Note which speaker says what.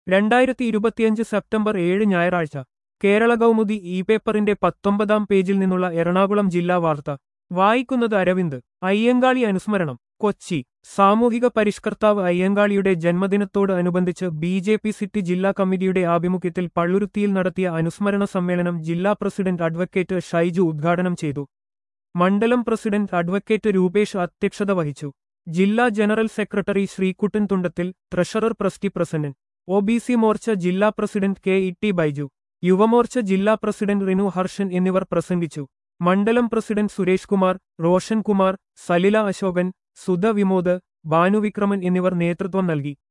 Speaker 1: 2025 September 7 ഞായറാഴ്ച Kerala Kaumudi E പേപ്പറിന്റെ 19-ാം പേജിൽ നിന്നുള്ള എറണാകുളം ജില്ലാ വാർത്ത വായിക്കുന്നത് അരവിന്ദ്. അയ്യങ്കാളി അനുസ്മരണം കൊച്ചി. സാമൂഹിക പരിഷ്കർത്താവ് അയ്യങ്കാളിയുടെ ജന്മദിനത്തോട് അനുബന്ധിച്ച് ബി.ജെ.പി. സിറ്റി ജില്ലാ കമ്മിറ്റിയുടെ ആഭിമുഖ്യത്തിൽ പള്ളുരുത്തിയിൽ നടത്തിയ അനുസ്മരണ സമ്മേളനം ജില്ലാ പ്രസിഡന്റ് അഡ്വക്കേറ്റ് ഷൈജു ഉദ്ഘാടനം ചെയ്തു. മണ്ഡലം പ്രസിഡന്റ് അഡ്വക്കേറ്റ് രൂപേഷ് അധ്യക്ഷത വഹിച്ചു. ജില്ലാ general secretary Sreekuttan Thundathil, treasurer പ്രസ്റ്റി പ്രസന്നൻ, ഒ.ബി.സി. മോർച്ച ജില്ലാ പ്രസിഡന്റ് കെ.ഇ.ടി. ബൈജു, യുവമോർച്ച ജില്ലാ പ്രസിഡന്റ് റിനു ഹർഷൻ എന്നിവർ പ്രസംഗിച്ചു. മണ്ഡലം പ്രസിഡന്റ് സുരേഷ് കുമാർ, റോഷൻ കുമാർ, സലില അശോകൻ, സുധ വിമോദ്, ഭാനുവിക്രമൻ എന്നിവർ നേതൃത്വം നൽകി.